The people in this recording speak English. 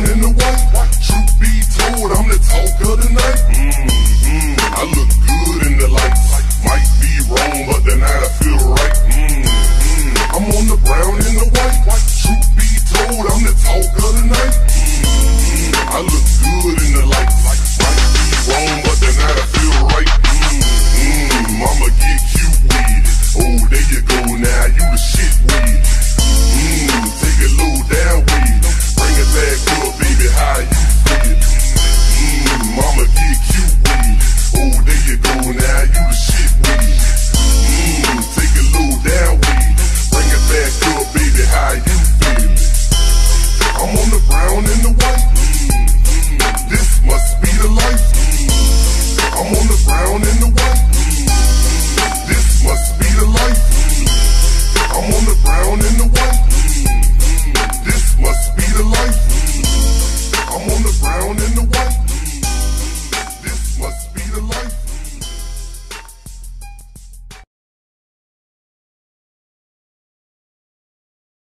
brown and the white. Truth be told, I'm the talk of the night. I look good in the lights. Might be wrong, but tonight I feel right. I'm on the brown and the white. Truth be told, I'm the talk of the night. I look good in the lights. Might be wrong, but tonight I feel right. Mama get cute with it. Oh, there you go now, you the shit with it. Take it low down with it. Bring it back up, baby, how you feel? Mama get cute with it. Oh, there you go now, you the shit with it. Take it low down with it. Bring it back up, baby, how you feel? I'm on the brown and the white.